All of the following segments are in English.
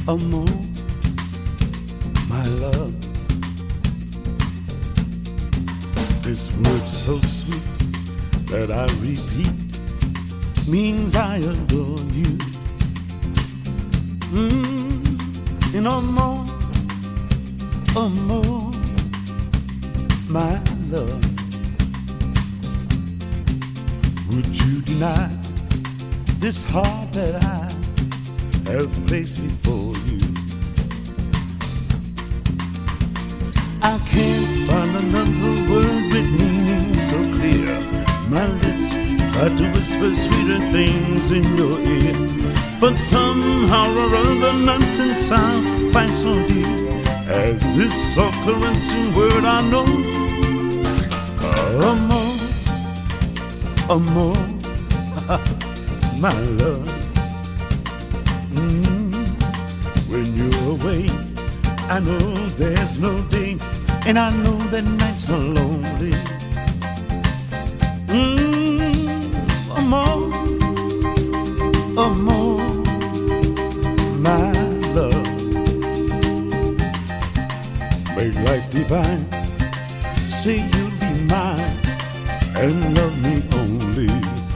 amor, my love. This word so sweet that I repeat means I adore you. And amor, amor, my love. Would you deny this heart that I have placed before you? I can't find another word with meaning so clear. My lips try to whisper sweeter things in your ear, but somehow or other nothing sounds quite so dear as this soft caressing word I know. Amor, amor, my love. When you're away, I know there's no day, and I know that nights are lonely. Amor, amor, my love. Make life divine, say you'll be mine and love me only.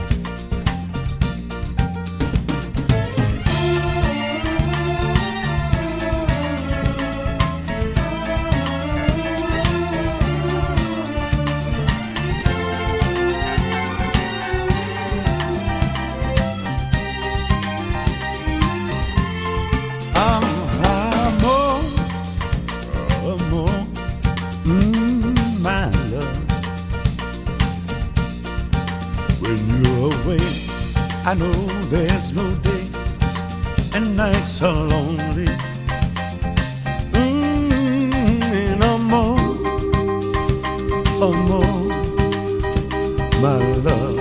Amor, my love. When you're away, I know there's no day, and nights are lonely. And amor, amor, my love.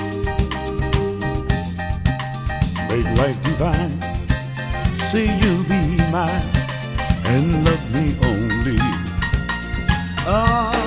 Make life divine, say you'll be mine and love me only.